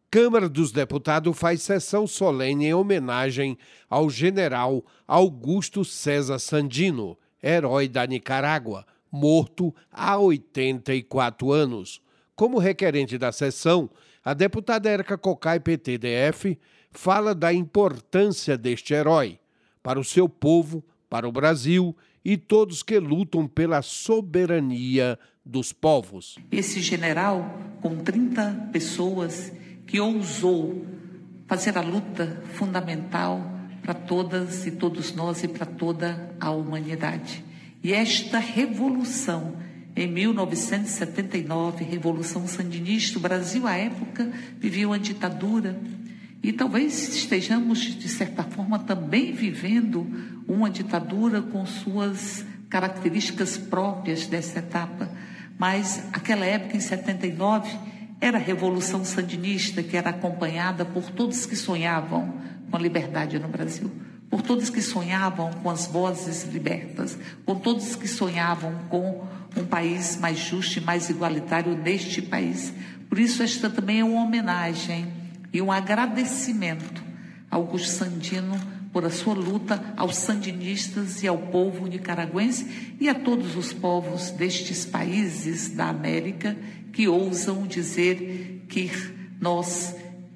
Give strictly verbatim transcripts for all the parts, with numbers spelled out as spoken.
Câmara dos Deputados faz sessão solene em homenagem ao general Augusto César Sandino, herói da Nicarágua, morto há oitenta e quatro anos. Como requerente da sessão, a deputada Érica Cocai, P T D F, fala da importância deste herói para o seu povo, para o Brasil e todos que lutam pela soberania dos povos. Esse general, com trinta pessoas, que ousou fazer a luta fundamental para todas e todos nós e para toda a humanidade. E esta revolução, em mil novecentos e setenta e nove, Revolução Sandinista, o Brasil, à época, vivia uma ditadura. E talvez estejamos, de certa forma, também vivendo uma ditadura com suas características próprias dessa etapa. Mas aquela época, em setenta e nove, era a Revolução Sandinista, que era acompanhada por todos que sonhavam com a liberdade no Brasil, por todos que sonhavam com as vozes libertas, por todos que sonhavam com um país mais justo e mais igualitário neste país. Por isso, esta também é uma homenagem e um agradecimento a Augusto Sandino por a sua luta, aos sandinistas e ao povo nicaragüense e a todos os povos destes países da América que ousam dizer que nós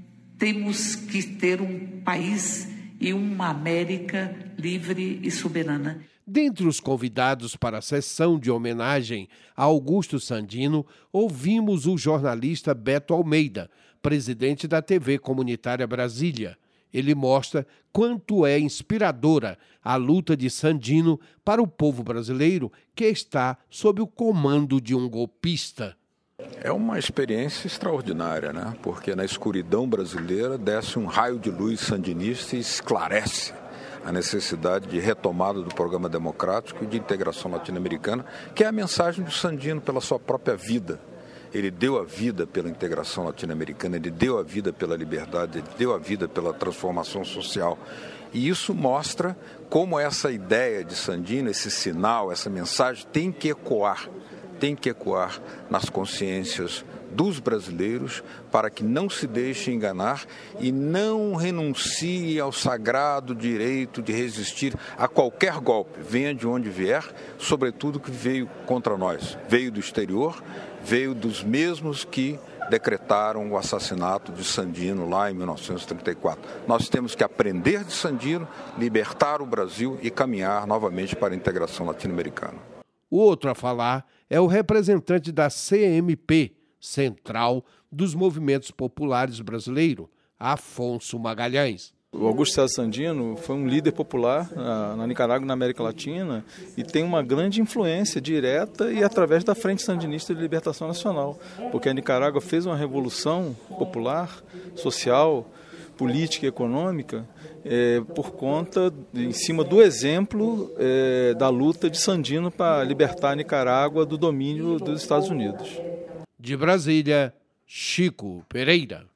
temos que ter um país e uma América livre e soberana. Dentre os convidados para a sessão de homenagem a Augusto Sandino, ouvimos o jornalista Beto Almeida, presidente da T V Comunitária Brasília. Ele mostra quanto é inspiradora a luta de Sandino para o povo brasileiro que está sob o comando de um golpista. É uma experiência extraordinária, né? Porque na escuridão brasileira desce um raio de luz sandinista e esclarece a necessidade de retomada do programa democrático e de integração latino-americana, que é a mensagem do Sandino pela sua própria vida. Ele deu a vida pela integração latino-americana, ele deu a vida pela liberdade, ele deu a vida pela transformação social. E isso mostra como essa ideia de Sandino, esse sinal, essa mensagem tem que ecoar, tem que ecoar nas consciências dos brasileiros para que não se deixe enganar e não renuncie ao sagrado direito de resistir a qualquer golpe, venha de onde vier, sobretudo que veio contra nós. Veio do exterior, veio dos mesmos que decretaram o assassinato de Sandino lá em mil novecentos e trinta e quatro. Nós temos que aprender de Sandino, libertar o Brasil e caminhar novamente para a integração latino-americana. O outro a falar é o representante da C M P, Central dos Movimentos Populares Brasileiros, Afonso Magalhães. O Augusto César Sandino foi um líder popular na, na Nicarágua e na América Latina e tem uma grande influência direta e através da Frente Sandinista de Libertação Nacional, porque a Nicarágua fez uma revolução popular, social, política e econômica é, por conta, em cima do exemplo é, da luta de Sandino para libertar a Nicarágua do domínio dos Estados Unidos. De Brasília, Chico Pereira.